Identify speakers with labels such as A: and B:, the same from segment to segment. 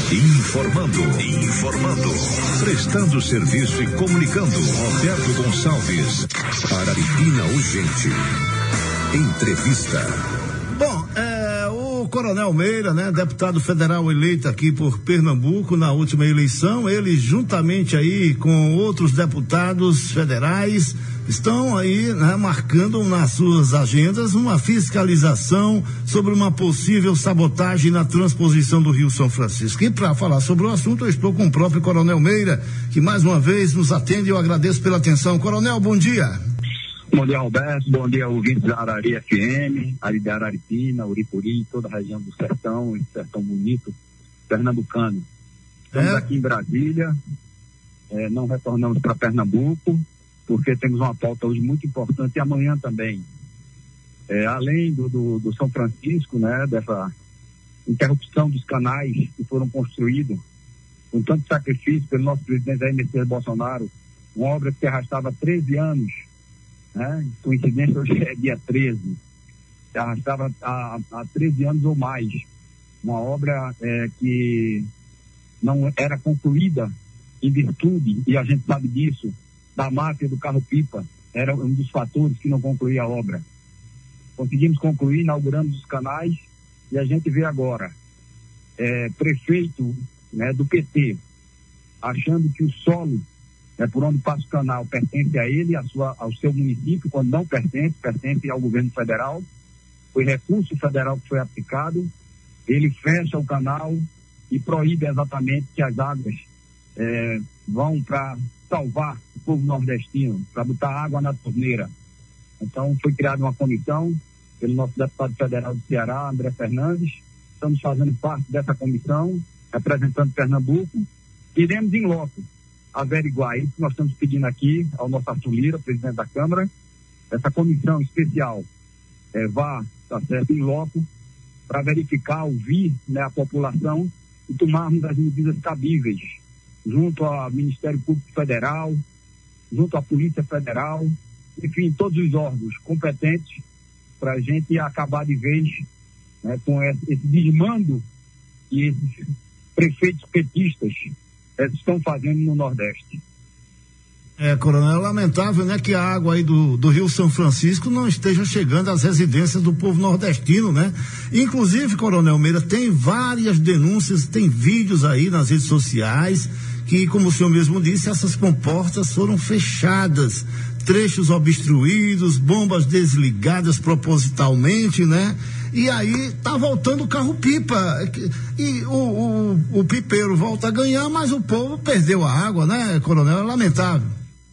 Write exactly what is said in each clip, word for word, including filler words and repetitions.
A: Informando, informando, prestando serviço e comunicando. Roberto Gonçalves, Araripina Urgente. Entrevista.
B: Bom, é, o Coronel Meira, né, deputado federal eleito aqui por Pernambuco na última eleição, ele juntamente aí com outros deputados federais estão aí, né, marcando nas suas agendas uma fiscalização sobre uma possível sabotagem na transposição do Rio São Francisco. E para falar sobre o assunto, eu estou com o próprio Coronel Meira, que mais uma vez nos atende. Eu agradeço pela atenção. Coronel, bom dia.
C: Bom dia, Roberto. Bom dia, ouvintes da Arari F M, ali da Araripina, Uripuri, toda a região do Sertão, esse sertão bonito, pernambucano. Estamos é. aqui em Brasília, é, não retornamos para Pernambuco, porque temos uma pauta hoje muito importante e amanhã também. É, além do, do, do São Francisco, né, dessa interrupção dos canais que foram construídos com tanto sacrifício pelo nosso presidente Jair Messias Bolsonaro, uma obra que se arrastava treze anos, né? Coincidência, hoje é dia treze, se arrastava há, há treze anos ou mais, uma obra é, que não era concluída em virtude, e a gente sabe disso, da máfia do carro-pipa, era um dos fatores que não concluía a obra. Conseguimos concluir, inauguramos os canais, e a gente vê agora é, prefeito, né, do P T achando que o solo, é, por onde passa o canal, pertence a ele, a sua, ao seu município, quando não pertence, pertence ao governo federal. Foi recurso federal que foi aplicado, ele fecha o canal e proíbe exatamente que as águas é, vão para salvar o povo nordestino, para botar água na torneira. Então foi criada uma comissão pelo nosso deputado federal do Ceará, André Fernandes. Estamos fazendo parte dessa comissão, representando Pernambuco. Iremos em loco averiguar isso que nós estamos pedindo aqui ao nosso Arthur Lira, presidente da Câmara. Essa comissão especial é, vá, tá certo, em loco, para verificar, ouvir, né, a população e tomarmos as medidas cabíveis junto ao Ministério Público Federal, junto à Polícia Federal, enfim, todos os órgãos competentes para a gente acabar de vez, né, com esse, esse desmando que esses prefeitos petistas estão fazendo no Nordeste.
B: É, Coronel, é lamentável, né, que a água aí do, do Rio São Francisco não esteja chegando às residências do povo nordestino, né? Inclusive, Coronel Meira, tem várias denúncias, tem vídeos aí nas redes sociais que, como o senhor mesmo disse, essas comportas foram fechadas, trechos obstruídos, bombas desligadas propositalmente, né? E aí tá voltando o carro-pipa, e o, o, o pipeiro volta a ganhar, mas o povo perdeu a água, né, Coronel? É lamentável.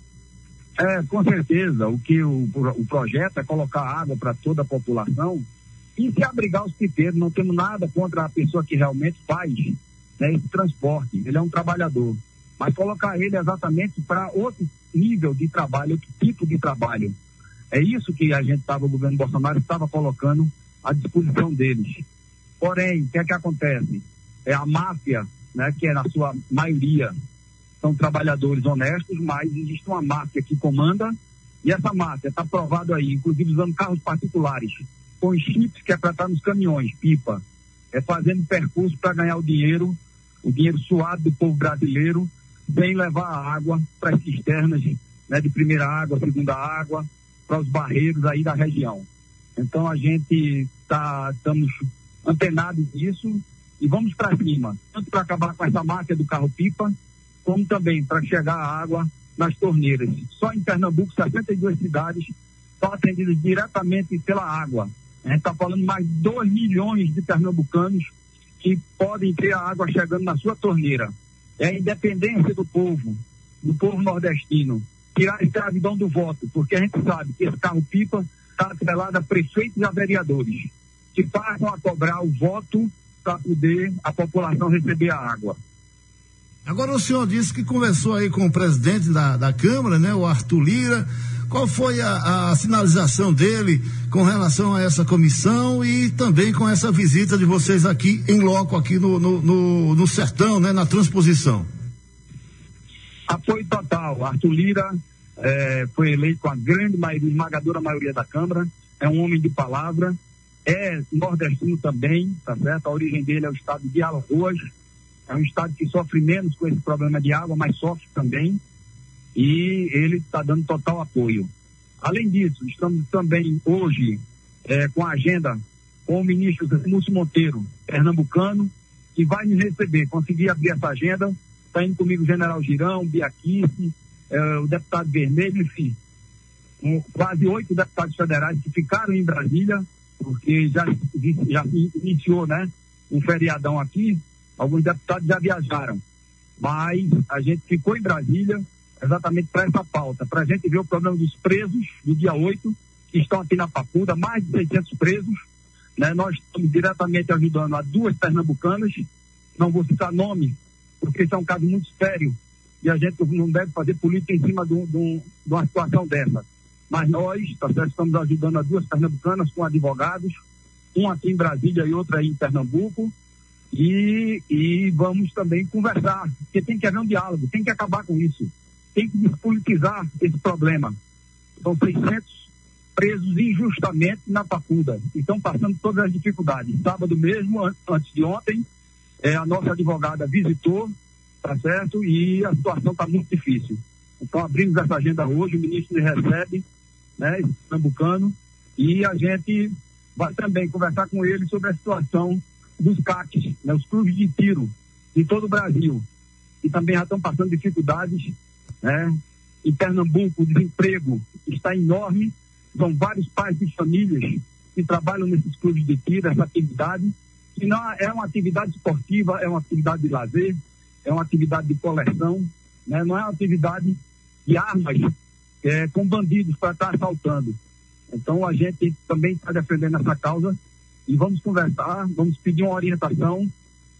C: É, com certeza, o que o, o projeto é colocar água para toda a população e se abrigar os pipeiros. Não temos nada contra a pessoa que realmente faz, né, esse transporte, ele é um trabalhador, mas colocar ele exatamente para outro nível de trabalho, outro tipo de trabalho. É isso que a gente estava, o governo Bolsonaro estava colocando à disposição deles. Porém, o que é que acontece? É a máfia, né, que é na sua maioria são trabalhadores honestos, mas existe uma máfia que comanda, e essa máfia está provado aí, inclusive usando carros particulares, com chips que é para estar nos caminhões, pipa, é fazendo percurso para ganhar o dinheiro, o dinheiro suado do povo brasileiro, sem levar a água para as cisternas, né, de primeira água, segunda água, para os barreiros aí da região. Então a gente tá, estamos antenados nisso e vamos para cima, tanto para acabar com essa máfia do carro-pipa, como também para chegar a água nas torneiras. Só em Pernambuco, sessenta e duas cidades são atendidas diretamente pela água. A gente está falando mais de dois milhões de pernambucanos que podem ter a água chegando na sua torneira. É a independência do povo, do povo nordestino, tirar a escravidão do voto, porque a gente sabe que esse carro-pipa está atrelado a prefeitos e a vereadores, que passam a cobrar o voto para poder a população receber a água.
B: Agora o senhor disse que conversou aí com o presidente da, da Câmara, né, o Arthur Lira. Qual foi a, a sinalização dele com relação a essa comissão e também com essa visita de vocês aqui em loco, aqui no, no, no, no sertão, né, na transposição?
C: Apoio total. Arthur Lira é, foi eleito com a grande maioria, esmagadora maioria da Câmara, é um homem de palavra, é nordestino também, tá certo? A origem dele é o estado de Alagoas, é um estado que sofre menos com esse problema de água, mas sofre também, e ele está dando total apoio. Além disso, estamos também hoje é, com a agenda com o ministro Múcio Monteiro, pernambucano, que vai nos receber, conseguir abrir essa agenda. Está indo comigo o general Girão, Biaquice, é, o deputado Vermelho, enfim, um, quase oito deputados federais que ficaram em Brasília, porque já, já iniciou, né, um feriadão aqui. Alguns deputados já viajaram, mas a gente ficou em Brasília exatamente para essa pauta, para a gente ver o problema dos presos do dia oito, que estão aqui na Papuda, mais de seiscentos presos, né? Nós estamos diretamente ajudando a duas pernambucanas, não vou citar nome, porque isso é um caso muito sério, e a gente não deve fazer política em cima de, um, de, um, de uma situação dessa. Mas nós, tá certo, estamos ajudando a duas pernambucanas com advogados, um aqui em Brasília e outra aí em Pernambuco, e, e vamos também conversar, porque tem que haver um diálogo, tem que acabar com isso, tem que despolitizar esse problema. São seiscentos presos injustamente na Papuda, e estão passando todas as dificuldades. Sábado mesmo, antes de ontem, é, a nossa advogada visitou, tá certo, e a situação está muito difícil. Então abrimos essa agenda hoje, o ministro recebe, né, esse pernambucano, e a gente vai também conversar com ele sobre a situação dos C A Cs, né, os clubes de tiro de todo o Brasil, que também já estão passando dificuldades, né? Em Pernambuco o desemprego está enorme, são vários pais de famílias que trabalham nesses clubes de tiro, essa atividade, que não é uma atividade esportiva, é uma atividade de lazer, é uma atividade de coleção, né? Não é uma atividade de armas é, com bandidos para estar assaltando. Então a gente também está defendendo essa causa e vamos conversar, vamos pedir uma orientação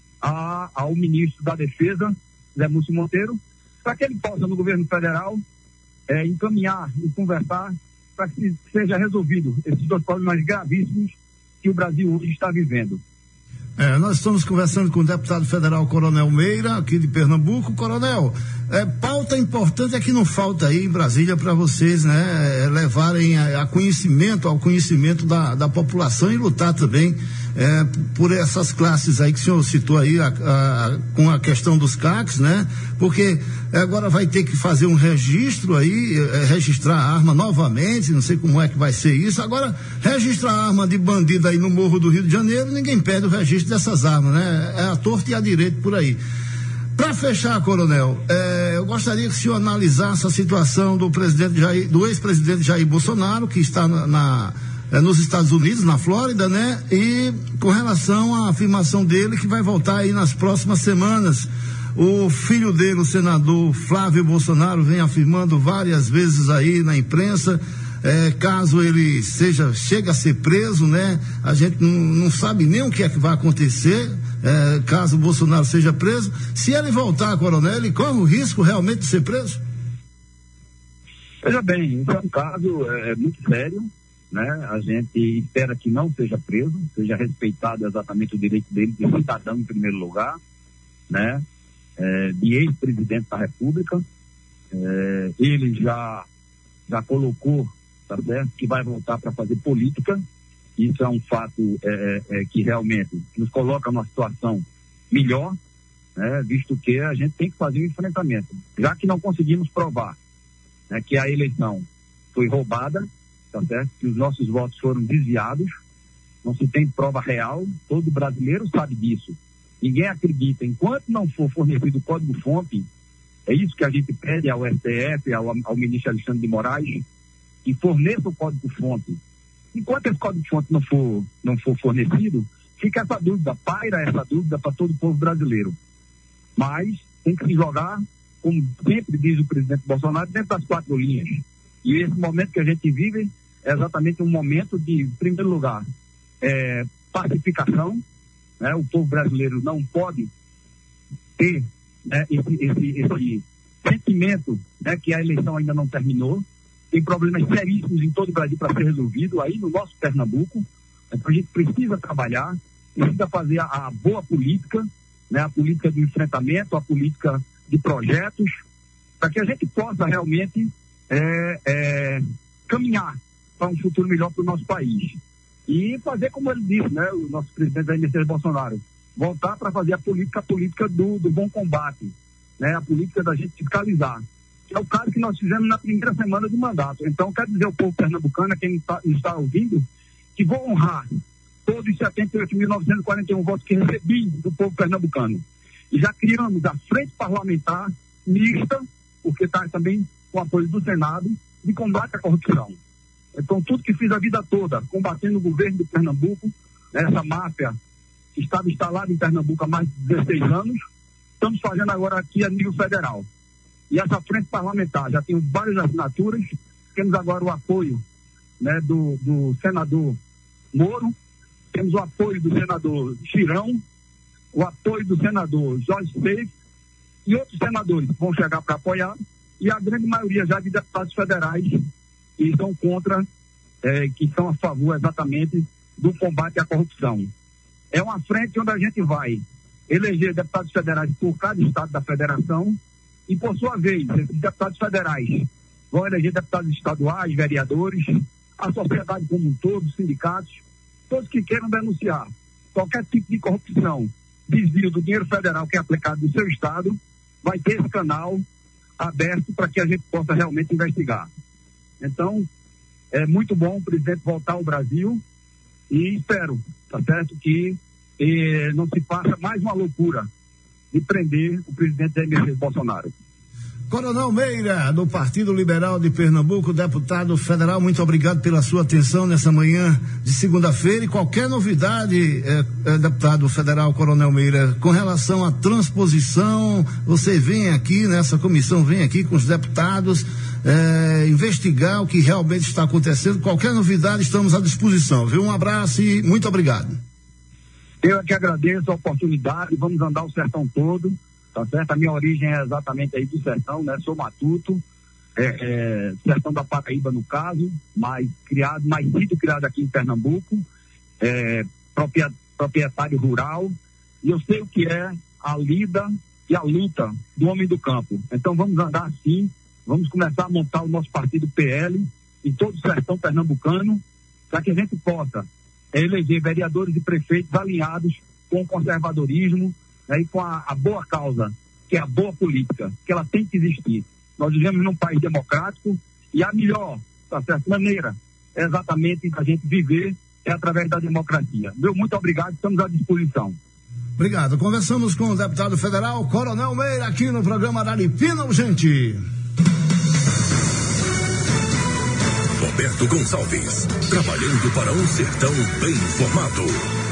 C: a, ao ministro da Defesa, Zé Múcio Monteiro, para que ele possa, no governo federal, é, encaminhar e conversar para que seja resolvido esses dois problemas gravíssimos que o Brasil hoje está vivendo.
B: É, nós estamos conversando com o deputado federal Coronel Meira, aqui de Pernambuco. Coronel, é, pauta importante é que não falta aí em Brasília para vocês, né, é, levarem a, a conhecimento, ao conhecimento da, da população e lutar também é, por essas classes aí que o senhor citou aí, a, a, com a questão dos C A Cs, né, porque agora vai ter que fazer um registro aí, é, registrar a arma novamente, não sei como é que vai ser isso. Agora, registrar a arma de bandido aí no Morro do Rio de Janeiro, ninguém pede o registro dessas armas, né? É a torta e a direito por aí. Para fechar, Coronel, é, eu gostaria que o senhor analisasse a situação do presidente Jair, do ex-presidente Jair Bolsonaro, que está na, na é, nos Estados Unidos, na Flórida, né? E com relação à afirmação dele que vai voltar aí nas próximas semanas. O filho dele, o senador Flávio Bolsonaro, vem afirmando várias vezes aí na imprensa. É, caso ele seja, chega a ser preso, né? A gente não, não sabe nem o que é que vai acontecer, é, caso o Bolsonaro seja preso. Se ele voltar, Coronel, ele corre o risco realmente de ser preso?
C: Veja bem, esse é um caso é, muito sério, né? A gente espera que não seja preso, seja respeitado exatamente o direito dele de cidadão em primeiro lugar, né? É, de ex-presidente da República. É, ele já, já colocou, tá certo, que vai voltar para fazer política. Isso é um fato é, é, que realmente nos coloca numa situação melhor, né, visto que a gente tem que fazer um enfrentamento. Já que não conseguimos provar, né, que a eleição foi roubada, tá certo, que os nossos votos foram desviados, não se tem prova real, todo brasileiro sabe disso. Ninguém acredita. Enquanto não for fornecido o código-fonte, é isso que a gente pede ao S T F, ao, ao ministro Alexandre de Moraes, que forneça o código-fonte. Enquanto esse código-fonte não for, não for fornecido, fica essa dúvida, paira essa dúvida para todo o povo brasileiro. Mas tem que se jogar, como sempre diz o presidente Bolsonaro, dentro das quatro linhas. E esse momento que a gente vive é exatamente um momento de, em primeiro lugar, é, pacificação, né? O povo brasileiro não pode ter, né, esse, esse, esse sentimento, né, que a eleição ainda não terminou. Tem problemas seríssimos em todo o Brasil para ser resolvido, aí no nosso Pernambuco. Então a gente precisa trabalhar, precisa fazer a, a boa política, né, a política de enfrentamento, a política de projetos, para que a gente possa realmente é, é, caminhar para um futuro melhor para o nosso país. E fazer como ele disse, né, o nosso presidente Jair Messias Bolsonaro, voltar para fazer a política, a política do, do bom combate, né? A política da gente fiscalizar. Que é o caso que nós fizemos na primeira semana do mandato. Então, quero dizer ao povo pernambucano, a quem está, está ouvindo, que vou honrar todos os setenta e oito mil novecentos e quarenta e um votos que recebi do povo pernambucano. E já criamos a frente parlamentar mista, porque está também com apoio do Senado, de combate à corrupção. Então, tudo que fiz a vida toda, combatendo o governo de Pernambuco, essa máfia que estava instalada em Pernambuco há mais de dezesseis anos, estamos fazendo agora aqui a nível federal. E essa frente parlamentar, já tem várias assinaturas, temos agora o apoio, né, do, do senador Moro, temos o apoio do senador Chirão, o apoio do senador Jorge Seif e outros senadores vão chegar para apoiar, e a grande maioria já de deputados federais que são contra, eh, que são a favor exatamente do combate à corrupção. É uma frente onde a gente vai eleger deputados federais por cada estado da federação e, por sua vez, esses deputados federais vão eleger deputados estaduais, vereadores, a sociedade como um todo, sindicatos, todos que queiram denunciar qualquer tipo de corrupção, desvio do dinheiro federal que é aplicado no seu estado, vai ter esse canal aberto para que a gente possa realmente investigar. Então, é muito bom o presidente voltar ao Brasil e espero, tá certo, que eh, não se faça mais uma loucura de prender o presidente Jair Messias Bolsonaro.
B: Coronel Meira, do Partido Liberal de Pernambuco, deputado federal, muito obrigado pela sua atenção nessa manhã de segunda-feira. E qualquer novidade, eh, eh, deputado federal Coronel Meira, com relação à transposição, você vem aqui, nessa comissão, vem aqui com os deputados eh, investigar o que realmente está acontecendo. Qualquer novidade, estamos à disposição, viu? Um abraço e muito obrigado.
C: Eu é que agradeço a oportunidade, vamos andar o sertão todo. Tá certo? A minha origem é exatamente aí do sertão, né? Sou matuto, é, é, sertão da Paraíba no caso, mas criado, mais sido criado aqui em Pernambuco, é, proprietário rural, e eu sei o que é a lida e a luta do homem do campo. Então vamos andar assim, vamos começar a montar o nosso partido P L em todo o sertão pernambucano, para que a gente possa é, eleger vereadores e prefeitos alinhados com o conservadorismo, né, e com a, a boa causa, que é a boa política, que ela tem que existir. Nós vivemos num país democrático e a melhor, tá certo, maneira é exatamente a gente viver é através da democracia. Meu muito obrigado, estamos à disposição.
B: Obrigado. Conversamos com o deputado federal Coronel Meira aqui no programa Araripina Urgente.
A: Roberto Gonçalves, trabalhando para um sertão bem informado.